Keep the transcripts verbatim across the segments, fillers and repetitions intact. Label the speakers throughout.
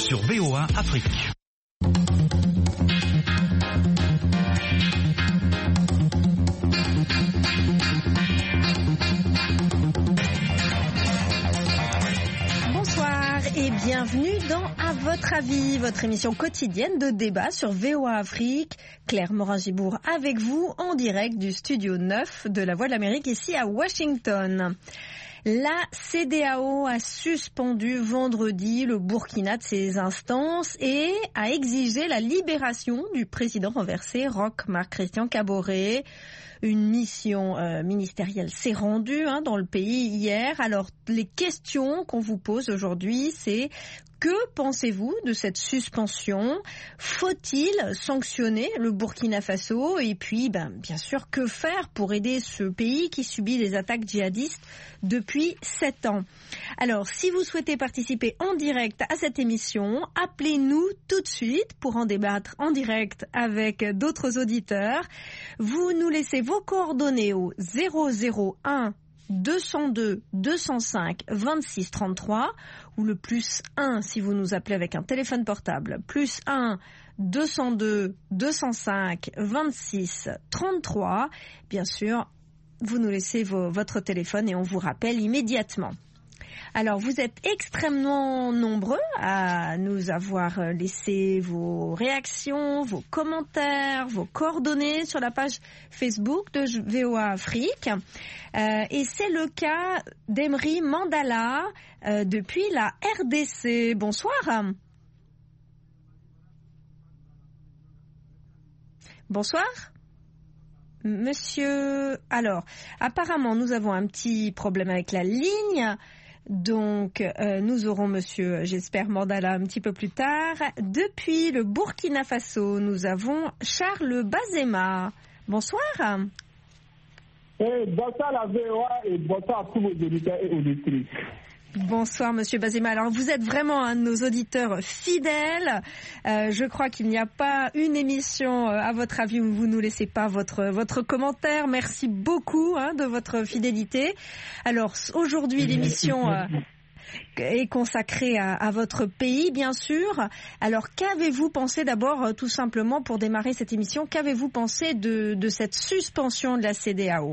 Speaker 1: sur V O A Afrique.
Speaker 2: Bonsoir et bienvenue dans À votre avis, votre émission quotidienne de débat sur V O A Afrique. Claire Morin-Gibourg avec vous en direct du studio neuf de la Voix de l'Amérique ici à Washington. La C D A O a suspendu vendredi le Burkina de ses instances et a exigé la libération du président renversé Roch Marc Christian Kaboré. Une mission euh, ministérielle s'est rendue hein, dans le pays hier. Alors, les questions qu'on vous pose aujourd'hui, c'est que pensez-vous de cette suspension ? Faut-il sanctionner le Burkina Faso ? Et puis, ben, bien sûr, que faire pour aider ce pays qui subit des attaques djihadistes depuis sept ans ? Alors, si vous souhaitez participer en direct à cette émission, appelez-nous tout de suite pour en débattre en direct avec d'autres auditeurs. Vous nous laissez vos coordonnées au zéro zéro un deux zéro deux deux zéro cinq vingt-six trente-trois ou le plus un si vous nous appelez avec un téléphone portable, plus un deux zéro deux deux zéro cinq vingt-six trente-trois. Bien sûr, vous nous laissez vos, votre téléphone et on vous rappelle immédiatement. Alors, vous êtes extrêmement nombreux à nous avoir laissé vos réactions, vos commentaires, vos coordonnées sur la page Facebook de V O A Afrique. Euh, et c'est le cas d'Emery Mandala euh, depuis la R D C. Bonsoir. Bonsoir. Monsieur, alors, apparemment, nous avons un petit problème avec la ligne. Donc, euh, nous aurons monsieur, j'espère, Mandala un petit peu plus tard. Depuis le Burkina Faso, nous avons Charles Bazema. Bonsoir.
Speaker 3: Eh, bonsoir la V O A et bonsoir à tous vos auditeurs et auditrices.
Speaker 2: Bonsoir Monsieur Bazema. Alors vous êtes vraiment un de nos auditeurs fidèles. Euh, je crois qu'il n'y a pas une émission, euh, à votre avis, où vous ne nous laissez pas votre votre commentaire. Merci beaucoup hein, de votre fidélité. Alors aujourd'hui l'émission euh, est consacrée à, à votre pays, bien sûr. Alors qu'avez-vous pensé d'abord, euh, tout simplement pour démarrer cette émission, qu'avez-vous pensé de, de cette suspension de la C D A O ?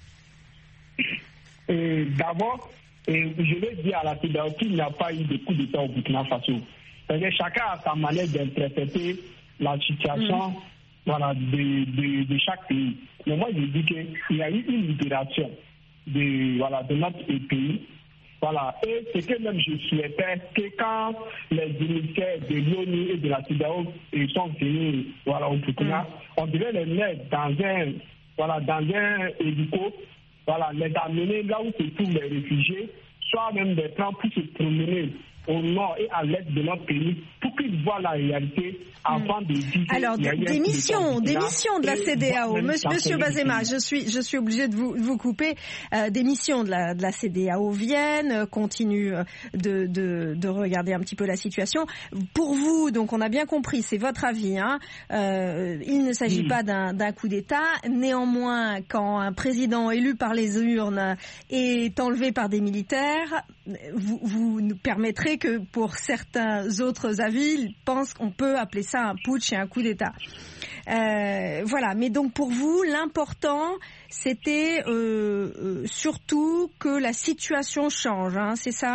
Speaker 3: Et d'abord, et je vais dire à la C D A O qu'il n'y a pas eu de coup d'État au Burkina Faso. Parce que chacun a sa manière d'interpréter la situation mmh. voilà, de, de, de chaque pays. Mais moi, je dis qu'il y a eu une libération de, voilà, de notre pays. Voilà. Et c'est que même je souhaitais que quand les dignitaires de l'ONU et de la C D A O sont venus voilà, au Burkina, mmh. on devait les mettre dans un, voilà, dans un hélico. Voilà, les amener là où se trouvent les réfugiés, soit même des plans pour se promener au nord et à l'est de notre pays pour qu'ils voient la réalité avant de dire.
Speaker 2: Alors, des, des missions, des missions de la C D A O. Monsieur, Monsieur Bazema, je suis, je suis obligé de vous, de vous couper. Euh, des missions de la, de la C D A O viennent, euh, continuent de, de, de regarder un petit peu la situation. Pour vous, donc, on a bien compris, c'est votre avis, hein. Euh, il ne s'agit mmh. pas d'un, d'un coup d'État. Néanmoins, quand un président élu par les urnes est enlevé par des militaires, vous, vous nous permettrez que pour certains autres avis, ils pensent qu'on peut appeler ça un putsch et un coup d'État. Euh, voilà, mais donc pour vous, l'important, c'était euh, euh, surtout que la situation change, hein, c'est ça ?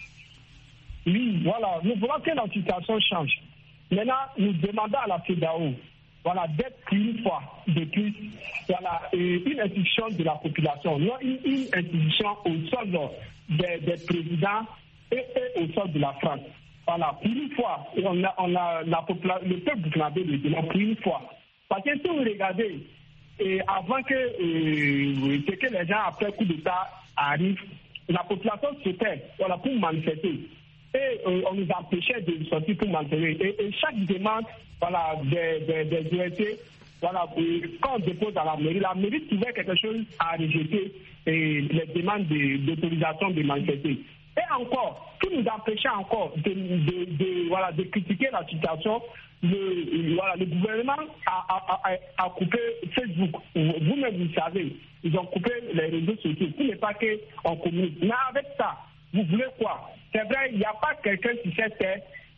Speaker 3: Oui, voilà, nous voulons que la situation change. Maintenant, nous demandons à la C D A O voilà, d'être une fois de plus voilà, une institution de la population, non une, une institution au sol des, des présidents et, et au sol de la France. Voilà, pour une fois, on a, on a la popula- le peuple burkinabé le demande pour une fois. Parce que si vous regardez, et avant que, euh, que, que les gens après coup d'État arrivent, la population se tait voilà, pour manifester. Et euh, on nous empêchait de sortir pour manifester. Et, et chaque demande voilà, des, des, des O S C, voilà, euh, quand on dépose à la mairie, la mairie trouvait quelque chose à rejeter et les demandes de, d'autorisation de manifester. Et encore, qui nous empêchait encore de, de, de, voilà, de critiquer la situation, le, voilà, le gouvernement a, a, a, a coupé Facebook. Vous-même, vous savez, ils ont coupé les réseaux sociaux. Ce n'est pas qu'on communique. Mais avec ça, vous voulez quoi? C'est vrai, il n'y a pas quelqu'un qui sait faire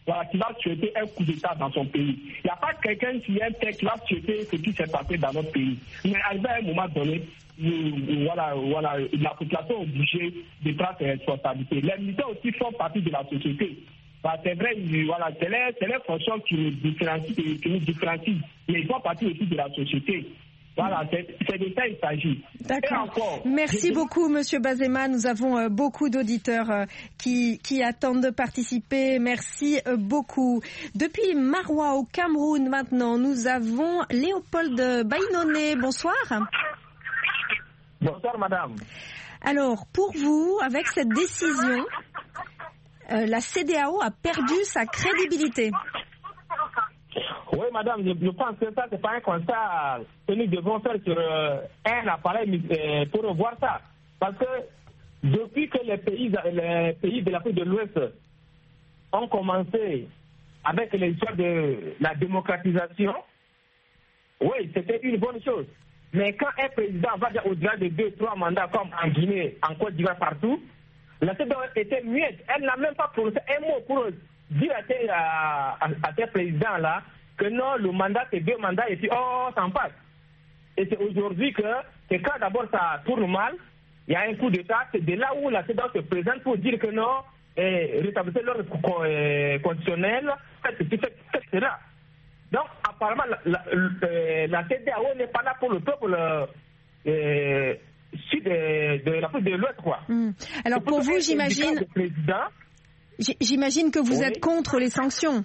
Speaker 3: voilà, qui va souhaiter un coup d'État dans son pays. Il n'y a pas quelqu'un qui est tel qui va souhaiter ce qui s'est passé dans notre pays. Mais arrivé à un moment donné, voilà, voilà, la population est obligée de prendre ses responsabilités. Les militaires aussi font partie de la société. Bah, c'est vrai, voilà, c'est les, c'est les fonctions qui nous différencient, qui nous différencient. Mais ils font partie aussi de la société. Voilà, c'est de ça il s'agit.
Speaker 2: D'accord. Merci beaucoup, Monsieur Bazema. Nous avons euh, beaucoup d'auditeurs euh, qui, qui attendent de participer. Merci euh, beaucoup. Depuis Maroua, au Cameroun, maintenant, nous avons Léopold Baïnoné. Bonsoir.
Speaker 1: Bonsoir, madame.
Speaker 2: Alors, pour vous, avec cette décision, euh, la C D A O a perdu sa crédibilité.
Speaker 1: Oui, madame, je, je pense que ça, c'est pas un constat que nous devons faire sur euh, un appareil euh, pour voir ça. Parce que depuis que les pays, les pays de l'Afrique de l'Ouest ont commencé avec l'histoire de la démocratisation, oui, c'était une bonne chose. Mais quand un président va dire au-delà de deux, trois mandats, comme en Guinée, en Côte d'Ivoire, partout, la C D A O était muette. Elle n'a même pas prononcé un mot pour dire à ces, à, à, à ces présidents-là que non, le mandat, c'est deux mandats, et puis oh, ça en passe. Et c'est aujourd'hui que, c'est quand d'abord ça tourne mal, il y a un coup d'État, c'est de là où la C D A O se présente pour dire que non, eh, rétablir l'ordre eh, constitutionnel, faites ceci, faites cela. Donc, apparemment, la, la, la C D A O n'est pas là pour le peuple euh, sud de, de l'Afrique de l'Ouest, quoi.
Speaker 2: Mmh. Alors, pour vous, j'imagine... J'imagine que vous oui. êtes contre les sanctions.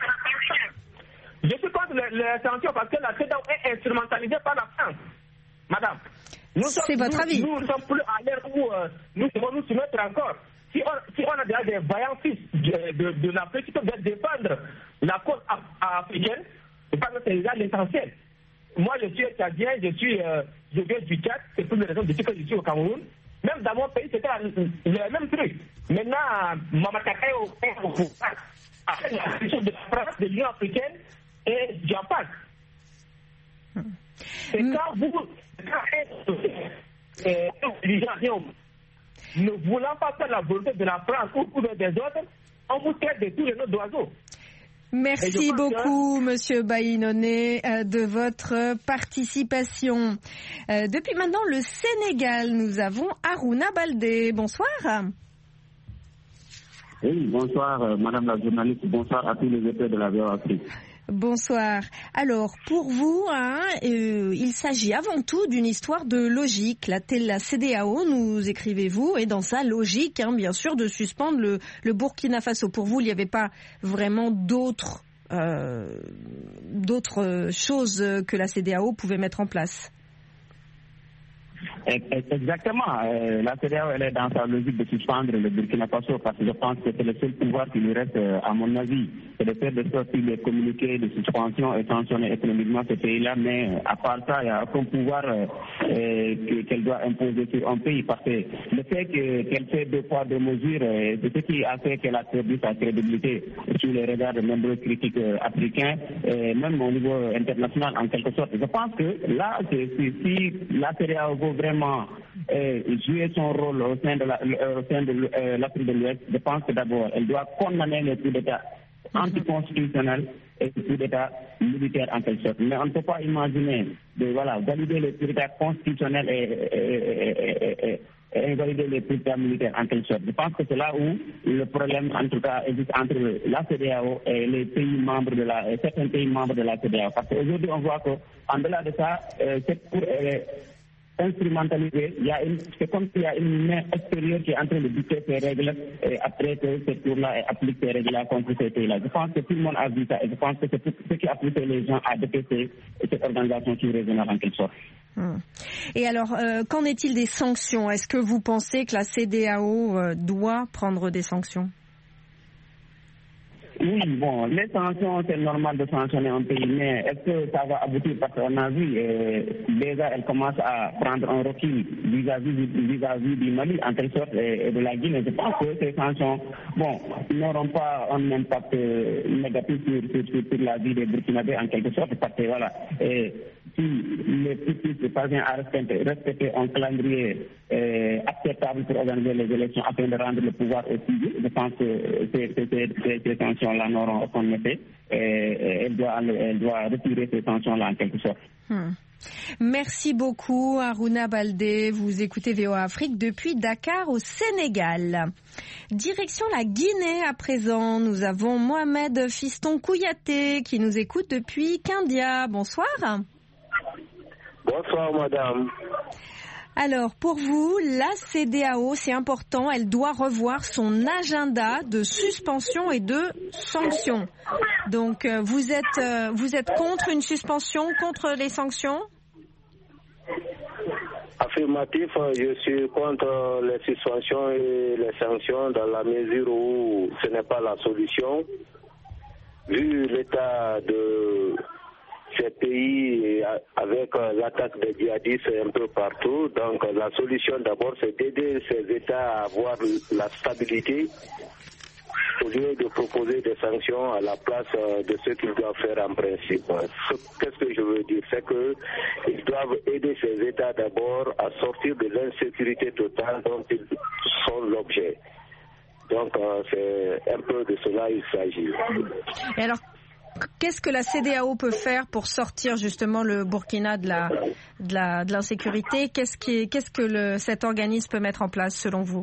Speaker 1: Je suis contre les, les sanctions parce que la C D A O est instrumentalisée par la France, madame.
Speaker 2: C'est votre
Speaker 1: nous,
Speaker 2: avis.
Speaker 1: Nous ne sommes plus à l'ère où euh, nous devons nous soumettre encore. Si on, si on a déjà des vaillants fils de, de, de l'Afrique qui peuvent défendre la cause af africaine, je pense que c'est déjà l'essentiel. Moi, je suis tchadien, je suis, euh, je viens du Tchad, c'est pour les raisons depuis que je suis au Cameroun. Même dans mon pays, c'était le même truc. Maintenant, Mamataka est au pouvoir. Après la question de la France, de l'Union africaine, et j'en passe. Et quand vous, quand un dirigeant ne voulant pas faire la volonté de la France ou des autres, on vous traite de tous les noms d'oiseaux.
Speaker 2: Merci beaucoup, que... Monsieur Baïnoné, euh, de votre participation. Euh, depuis maintenant le Sénégal, nous avons Harouna Baldé. Bonsoir.
Speaker 4: Oui, bonsoir, euh, Madame la journaliste. Bonsoir à tous les auteurs de la V O A Afrique.
Speaker 2: Bonsoir. Alors, pour vous, hein, euh, il s'agit avant tout d'une histoire de logique. La, la C D A O, nous écrivez-vous, est dans sa logique, hein, bien sûr, de suspendre le, le Burkina Faso. Pour vous, il n'y avait pas vraiment d'autres euh, d'autres choses que la C D A O pouvait mettre en place.
Speaker 4: Exactement. Euh, la C D A O, elle est dans sa logique de suspendre le Burkina Faso parce que je pense que c'est le seul pouvoir qui lui reste, à mon avis. C'est de faire de sortir les communiqués de suspension et sanctionner économiquement ce pays-là, mais à part ça, il n'y a aucun pouvoir euh, euh, qu'elle doit imposer sur un pays parce que le fait qu'elle fait deux poids, deux mesures, euh, c'est ce qui a fait qu'elle a perdu sa crédibilité sur les regards de nombreux critiques euh, africains, euh, même au niveau international en quelque sorte. Je pense que là, c'est, c'est, si la C D A O veut vraiment euh, jouer son rôle au sein de la, au sein de euh, l'Afrique de l'Ouest, je pense que d'abord, elle doit condamner les coups d'État anticonstitutionnels et les coups d'État militaires en quelque sorte. Mais on ne peut pas imaginer de voilà, valider les coups d'État constitutionnels et, et, et, et, et invalider les coups d'État militaires en quelque sorte. Je pense que c'est là où le problème, en tout cas, existe entre la C D A O et les pays membres de la, certains pays membres de la C D A O. Parce qu'aujourd'hui, on voit qu'en-delà de ça, euh, cette cour est instrumentalisé, il y a une, c'est comme s'il y a une main extérieure qui est en train de dicter ces règles et après que cette cour-là applique ces règles-là contre ces pays-là. Je pense que tout le monde a vu ça et je pense que c'est ce qui a poussé les gens à détester cette organisation sous-régionale en quelque sorte.
Speaker 2: Hum. Et alors, euh, qu'en est-il des sanctions? Est-ce que vous pensez que la C D A O euh, doit prendre des sanctions?
Speaker 4: Oui, bon, les sanctions, c'est normal de sanctionner un pays, mais est-ce que ça va aboutir? Parce qu'on a vu, euh, déjà, elle commence à prendre un recul vis-à-vis, vis-à-vis du Mali, en quelque sorte, et, et de la Guinée. Je pense que ces sanctions, bon, n'auront pas un impact euh, négatif sur, sur, sur, sur la vie des Burkinabés, en quelque sorte, parce que, voilà, et, si les petits parviennent à respecter, respecter un calendrier euh, acceptable pour organiser les élections afin de rendre le pouvoir au civil, je pense que ces, ces, ces, ces sanctions selon la norme qu'on a fait, et elle doit, elle doit retirer ces sanctions-là en quelque sorte.
Speaker 2: Hmm. Merci beaucoup Harouna Baldé, vous écoutez V O A Afrique depuis Dakar au Sénégal. Direction la Guinée à présent, nous avons Mohamed Fiston Kouyaté qui nous écoute depuis Kindia. Bonsoir.
Speaker 5: Bonsoir madame.
Speaker 2: Alors pour vous, la C E D E A O, c'est important, elle doit revoir son agenda de suspension et de sanctions. Donc vous êtes, vous êtes contre une suspension, contre les sanctions ?
Speaker 5: Affirmatif, je suis contre les suspensions et les sanctions dans la mesure où ce n'est pas la solution. Vu l'état de ces pays avec l'attaque des djihadistes un peu partout, donc la solution d'abord c'est d'aider ces États à avoir la stabilité au lieu de proposer des sanctions à la place de ce qu'ils doivent faire en principe. Qu'est-ce que je veux dire? C'est qu'ils doivent aider ces États d'abord à sortir de l'insécurité totale dont ils sont l'objet. Donc c'est un peu de cela qu'il s'agit.
Speaker 2: Et alors, qu'est-ce que la C E D E A O peut faire pour sortir justement le Burkina de la de la de l'insécurité? Qu'est-ce qui qu'est-ce que le, cet organisme peut mettre en place selon vous?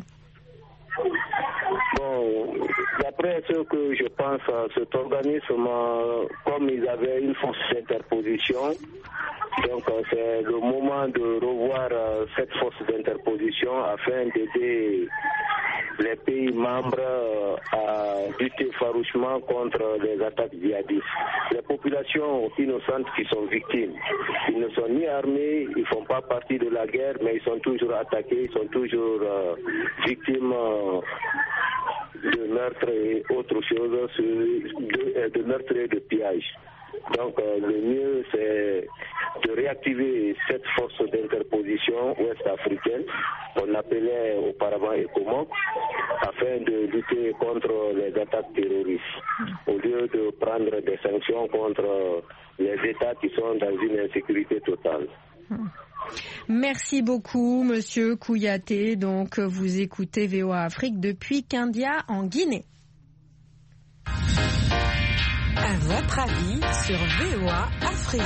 Speaker 5: Bon, d'après ce que je pense, cet organisme, comme ils avaient une force d'interposition, donc c'est le moment de revoir cette force d'interposition afin d'aider les pays membres à lutter farouchement contre les attaques djihadistes. Les populations innocentes qui sont victimes, ils ne sont ni armés, ils ne font pas partie de la guerre, mais ils sont toujours attaqués, ils sont toujours euh, victimes euh, de meurtres et autres choses, de, de meurtres et de pillages. Donc euh, le mieux c'est de réactiver cette force d'interposition ouest-africaine qu'on appelait auparavant ECOMOG afin de lutter contre les attaques terroristes au lieu de prendre des sanctions contre les États qui sont dans une insécurité totale.
Speaker 2: Merci beaucoup Monsieur Kouyaté. Donc vous écoutez V O A Afrique depuis Kindia en Guinée.
Speaker 6: À votre avis sur V O A Afrique.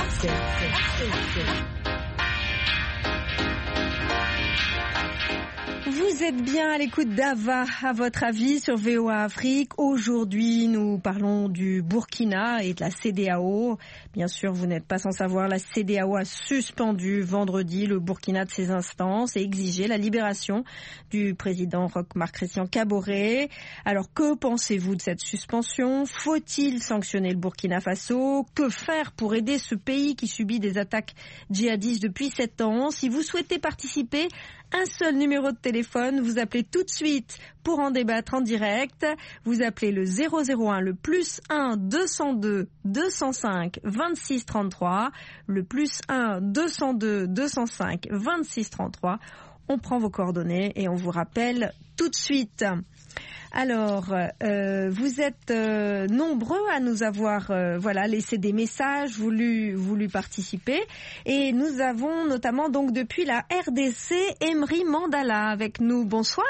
Speaker 2: Vous êtes bien à l'écoute d'Ava, à votre avis sur V O A Afrique. Aujourd'hui, nous parlons du Burkina et de la C E D E A O. Bien sûr, vous n'êtes pas sans savoir, la C E D E A O a suspendu vendredi le Burkina de ses instances et exigé la libération du président Roch-Marc Christian Kaboré. Alors, que pensez-vous de cette suspension? Faut-il sanctionner le Burkina Faso? Que faire pour aider ce pays qui subit des attaques djihadistes depuis sept ans? Si vous souhaitez participer, un seul numéro de téléphone, vous appelez tout de suite pour en débattre en direct. Vous appelez le zéro zéro un, le plus un deux cent deux deux cent cinq vingt-six trente-trois, le plus un deux cent deux deux cent cinq vingt-six trente-trois. On prend vos coordonnées et on vous rappelle tout de suite. Alors, euh, vous êtes euh, nombreux à nous avoir euh, voilà, laissé des messages, voulu, voulu participer. Et nous avons notamment donc depuis la R D C, Emery Mandala avec nous. Bonsoir.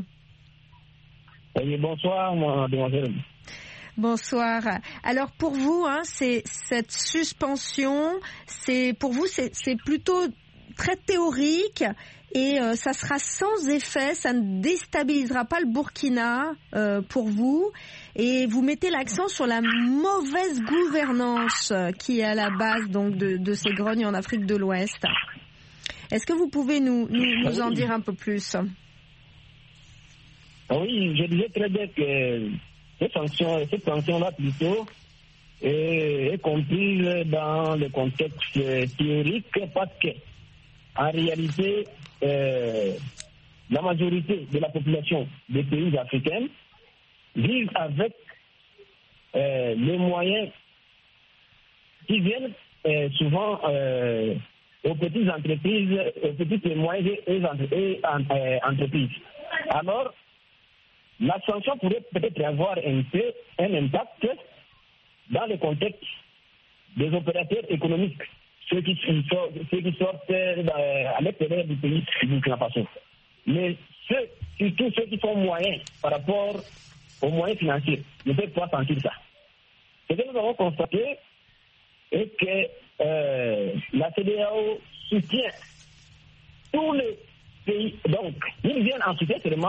Speaker 3: Oui, bonsoir, mademoiselle.
Speaker 2: Bonsoir. Alors pour vous, hein, c'est cette suspension, c'est pour vous, c'est, c'est plutôt très théorique. Et euh, ça sera sans effet, ça ne déstabilisera pas le Burkina euh, pour vous. Et vous mettez l'accent sur la mauvaise gouvernance qui est à la base donc de, de ces grognes en Afrique de l'Ouest. Est-ce que vous pouvez nous, nous, nous en dire un peu plus?
Speaker 3: Oui, je disais très bien que cette sanction, cette sanction-là plutôt est, est comprise dans le contexte théorique parce que en réalité, euh, la majorité de la population des pays africains vivent avec euh, les moyens qui viennent euh, souvent euh, aux petites entreprises, aux petites et moyennes et, et, et entreprises. Alors, la sanction pourrait peut-être avoir un, peu, un impact dans le contexte des opérateurs économiques. Ceux qui, sortent, ceux qui sortent à l'extérieur du pays du Burkina Faso. Mais ceux, surtout ceux qui sont moyens par rapport aux moyens financiers ne peuvent pas sentir ça.
Speaker 1: que nous avons constaté est que euh, la C D A O soutient tous les pays. Donc, ils viennent en soutien seulement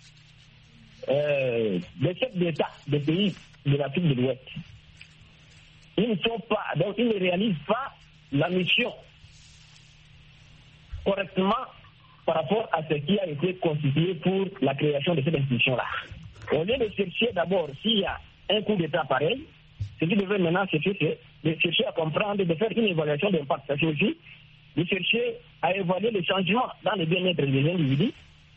Speaker 1: euh, des chefs d'État des pays de l'Afrique de l'Ouest. Ils ne sont pas, donc ils ne réalisent pas la mission correctement par rapport à ce qui a été constitué pour la création de cette institution-là. Au lieu de chercher d'abord s'il y a un coup d'État pareil, ce qui devrait maintenant chercher, c'est de chercher à comprendre, de faire une évaluation d'impact. C'est aussi de chercher à évaluer les changements dans le bien-être des individus.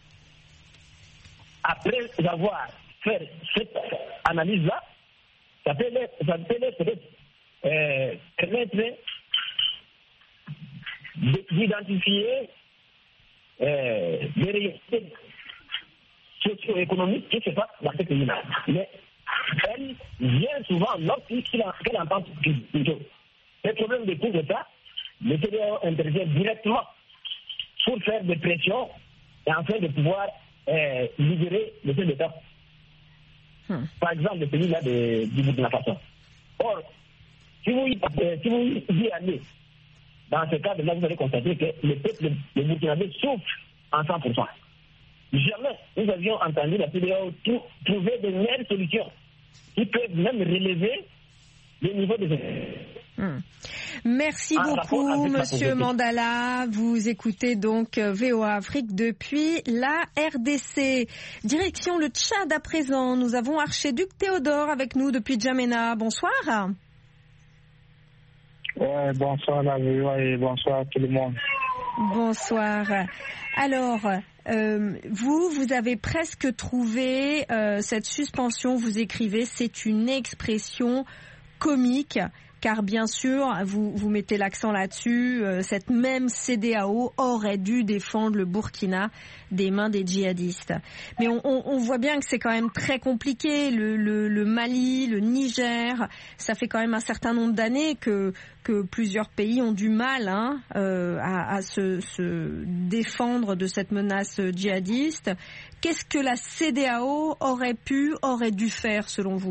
Speaker 1: Après avoir fait cette analyse-là, ça peut les, ça peut les peut-être euh, permettre d'identifier euh, des réalités socio-économiques qui se passent dans ce pays-là. Mais elle vient souvent lorsqu'elle entend plutôt les problèmes de coup d'État, le C D A O intervient directement pour faire des pressions et afin de pouvoir euh, libérer le chef d'État. Hmm. Par exemple, le pays-là de, du Burkina Faso. Or, si vous, euh, si vous y allez, dans ce cadre-là, vous allez constater que le peuple le burkinabé souffre en cent pour cent. Jamais nous avions entendu la C D A O trouver de meilleures solutions qui peuvent même relever le niveau de...
Speaker 2: Hum. Merci en beaucoup, Monsieur Mandala. Vous écoutez donc V O A Afrique depuis la R D C. Direction le Tchad à présent. Nous avons Archiduc Théodore avec nous depuis N'Djamena. Bonsoir.
Speaker 7: Ouais, bonsoir la V O A et bonsoir à tout le monde.
Speaker 2: Bonsoir. Alors, euh, vous, vous avez presque trouvé euh, cette suspension, vous écrivez, c'est une expression comique, car bien sûr, vous, vous mettez l'accent là-dessus, euh, cette même C D A O aurait dû défendre le Burkina des mains des djihadistes. Mais on, on, on voit bien que c'est quand même très compliqué, le, le, le Mali, le Niger, ça fait quand même un certain nombre d'années que, que plusieurs pays ont du mal hein, euh, à, à se, se défendre de cette menace djihadiste. Qu'est-ce que la C D A O aurait pu, aurait dû faire selon vous ?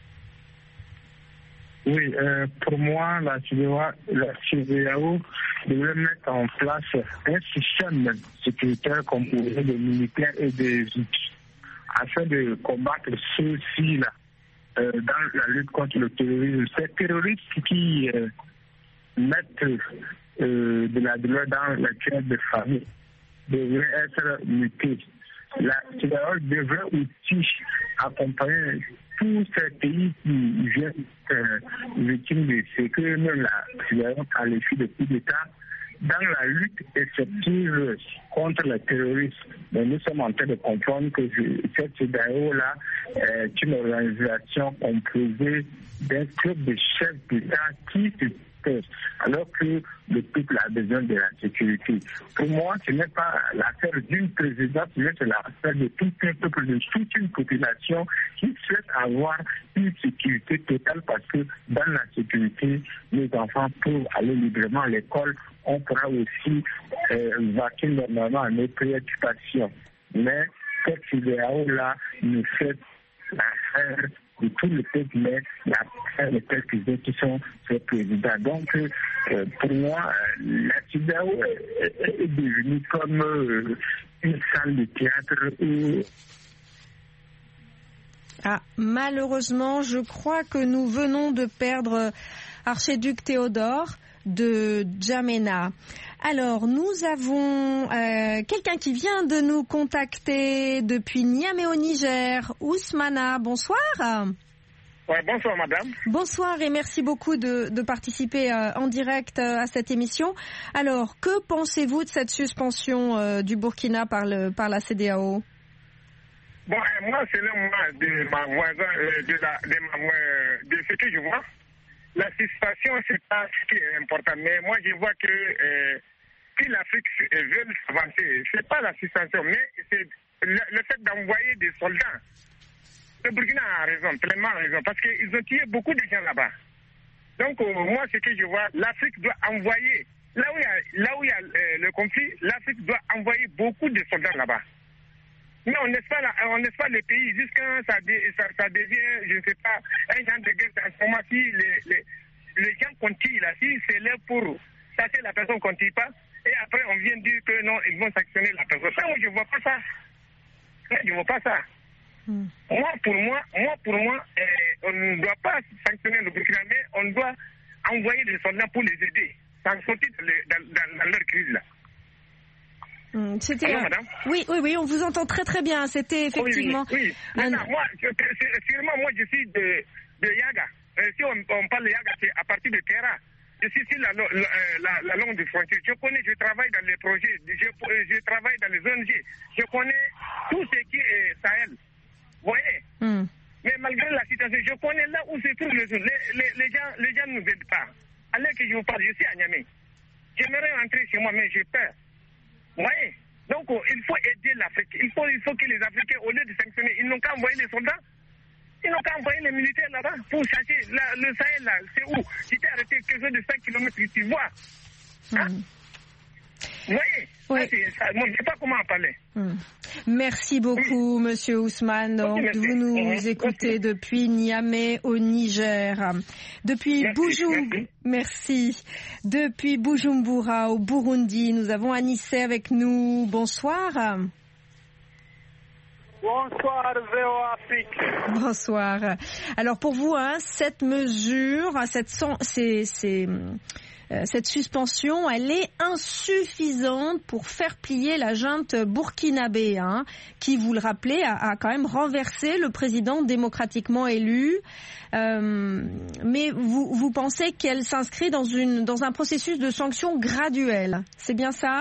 Speaker 7: Oui, euh, pour moi, la C D A O, la C D A O devrait mettre en place un système sécuritaire composé de militaires et des outils afin de combattre ceux-ci-là euh, dans la lutte contre le terrorisme. Ces terroristes qui euh, mettent euh, de la douleur dans la chair des familles devraient être mutés. La C D A O devrait aussi accompagner tous ces pays qui viennent euh, victimes de ce que même la C D A O qualifie de coup d'État dans la lutte effective contre le terrorisme. Mais nous sommes en train de comprendre que cette C D A O-là est une organisation composée d'un club de chefs d'État qui se alors que le peuple a besoin de la sécurité. Pour moi, ce n'est pas l'affaire d'une présidence, mais c'est l'affaire de tout un peuple, de toute une population qui souhaite avoir une sécurité totale parce que dans la sécurité, les enfants peuvent aller librement à l'école, on pourra aussi euh, vaquer normalement à nos préoccupations. Mais cette C D A O-là nous fait l'affaire de tout le peuple, mais l'affaire de quelques-uns qui sont ces présidents. Donc, euh, pour moi, la C D A O est, est, est devenue comme euh, une salle de théâtre. Et...
Speaker 2: Ah, malheureusement, je crois que nous venons de perdre Archiduc Théodore de N'Djamena. Alors, nous avons euh, quelqu'un qui vient de nous contacter depuis Niamey au Niger. Ousmana, bonsoir.
Speaker 8: Ouais, bonsoir madame.
Speaker 2: Bonsoir et merci beaucoup de, de participer euh, en direct euh, à cette émission. Alors, que pensez-vous de cette suspension euh, du Burkina par, le, par la C D A O ?
Speaker 8: Bon, moi, selon moi, de ma voisin, euh, de, la, de, ma, euh, de ce que je vois, la suspension, c'est pas ce qui est important. Mais moi, je vois que euh, si l'Afrique veut s'avancer, c'est pas la suspension, mais c'est le, le fait d'envoyer des soldats. Le Burkina a raison, tellement raison, parce qu'ils ont tué beaucoup de gens là-bas. Donc, euh, moi, ce que je vois, l'Afrique doit envoyer, là où il y a, là où il y a euh, le conflit, l'Afrique doit envoyer beaucoup de soldats là-bas. Mais on n'est pas, on n'est pas le pays jusqu'à ça, ça, ça devient, je ne sais pas, un genre de guerre transformation. Si les, les, les gens continuent là, si c'est là pour chasser la personne qu'on ne tue pas, et après on vient dire que non, ils vont sanctionner la personne. Ça, moi, je ne vois pas ça. Je ne vois pas ça. Mm. Moi, pour moi, moi, pour moi, eh, on ne doit pas sanctionner le Burkina, mais on doit envoyer des soldats pour les aider, sans sortir dans, dans, dans, dans leur crise là.
Speaker 2: Mm, c'était Allô, madame oui, oui, oui, on vous entend très très bien. C'était effectivement.
Speaker 8: Oui, oui. oui. Maintenant, un... moi, je, sûrement, moi, je suis de, de Yaga. Euh, si on, on parle de Yaga, c'est à partir de Terra. Je suis sur la, la, la, la langue de frontière. Je connais, je travaille dans les projets, je, je travaille dans les O N G. Je connais tout ce qui est Sahel. Vous voyez mm. Mais malgré la situation, je connais là où se trouvent les, les, les, les gens. Les gens ne nous aident pas. Alors que je vous parle, je suis à Niamey. J'aimerais rentrer chez moi, mais j'ai peur. Vous voyez? Donc, il faut aider l'Afrique. Il faut, il faut que les Africains, au lieu de sanctionner, ils n'ont qu'à envoyer les soldats. Ils n'ont qu'à envoyer les militaires là-bas pour chercher la, le Sahel là. C'est où? Si tu es arrêté quelque chose de cinq kilomètres, tu vois. Hein? Mm. Vous voyez? Oui. Ça, moi, je ne sais pas comment en parler.
Speaker 2: Mm. Merci beaucoup, oui. Monsieur Ousmane. Donc, okay, vous nous mmh. écoutez merci. Depuis Niamey au Niger. Depuis merci, Bujumbura, merci. merci. Depuis Bujumbura au Burundi, nous avons Anissé avec nous. Bonsoir.
Speaker 9: Bonsoir, V O Afrique.
Speaker 2: Bonsoir. Alors pour vous, hein, cette mesure, cette, c'est, c'est, euh, cette suspension, elle est insuffisante pour faire plier la junte burkinabé, hein, qui, vous le rappelez, a, a quand même renversé le président démocratiquement élu. Euh, mais vous, vous pensez qu'elle s'inscrit dans, une, dans un processus de sanctions graduelles, c'est bien ça?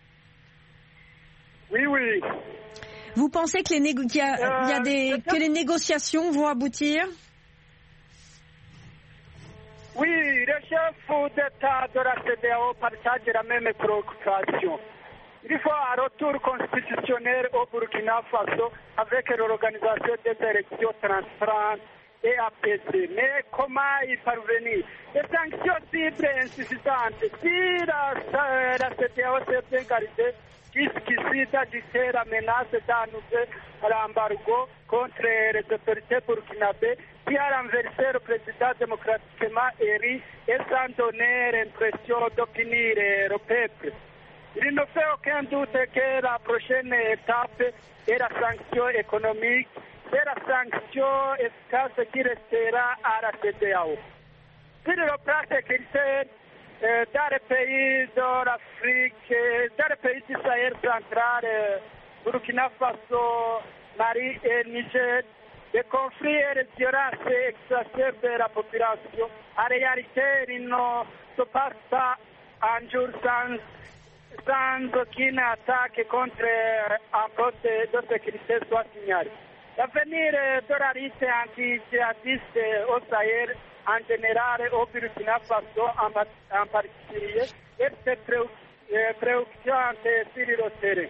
Speaker 9: Oui, oui.
Speaker 2: Vous pensez que les, négo- qu'il y a, euh, il y a des, que les négociations vont aboutir?
Speaker 9: Oui, le chef d'État de la C D A O partage la même préoccupation. Il faut un retour constitutionnel au Burkina Faso avec l'organisation des élections transparentes et apaisées. Mais comment y parvenir? Les sanctions cibles insuffisantes. Si la, la C D A O s'est bien gardée, jusqu'ici d'agiter la menace d'annoncer l'embargo contre les autorités burkinabées qui a renversé le président démocratiquement élu et sans donner l'impression d'obtenir le peuple. Il ne fait aucun doute que la prochaine étape est la sanction économique, c'est la sanction efficace qui restera à la C D A O. Sur le plan sécuritaire, dans les pays de l'Afrique, dans les pays du Sahel central, Burkina Faso, Mali et Niger, les conflits et les violences exacerbent la population. En réalité, ils ne se passent pas un jour sans, sans aucune attaque contre un poste de sécurité soit signalé. L'avenir de la lutte anti-djihadiste au Sahel en général au Burkina Faso en, en particulier, est préoccupante sur le terrain.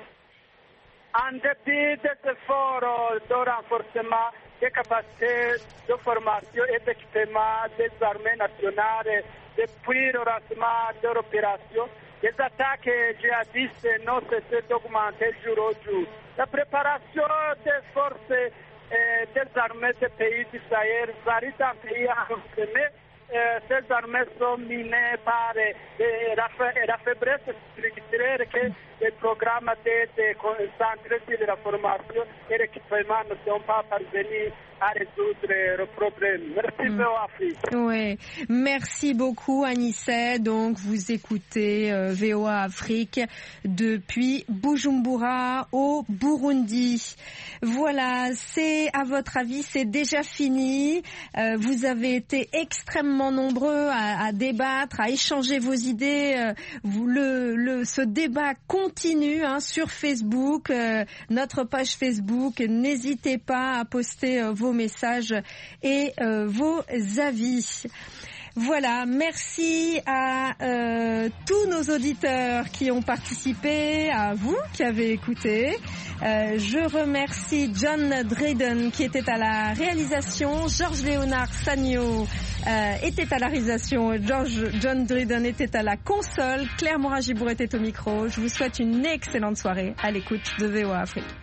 Speaker 9: En dépit des efforts de renforcement des capacités de formation et d'équipement des armées nationales depuis le lancement de l'opération, les attaques djihadistes n'ont cessé d'augmenter jour au jour. La préparation des forces Euh, des armées des pays du Sahel varient d'un pays à l'autre, mais euh, ces armées sont minées par euh, la, la faiblesse structurelle que les programmes d'aide concentrés sur la formation et l'équipement ne sont pas parvenus à résoudre le problème. Merci, mmh. V O Afrique.
Speaker 2: Oui, merci beaucoup, Anissé. Donc, vous écoutez euh, V O A Afrique depuis Bujumbura au Burundi. Voilà, c'est, à votre avis, c'est déjà fini. Euh, vous avez été extrêmement nombreux à, à débattre, à échanger vos idées. Euh, vous, le, le, ce débat continue hein, sur Facebook, euh, notre page Facebook. N'hésitez pas à poster euh, vos messages et euh, vos avis. Voilà, merci à euh, tous nos auditeurs qui ont participé, à vous qui avez écouté. Euh, je remercie John Dryden qui était à la réalisation, Georges Léonard Sagno euh, était à la réalisation, George, John Dryden était à la console, Claire Morin-Gibour était au micro. Je vous souhaite une excellente soirée à l'écoute de V O A Afrique.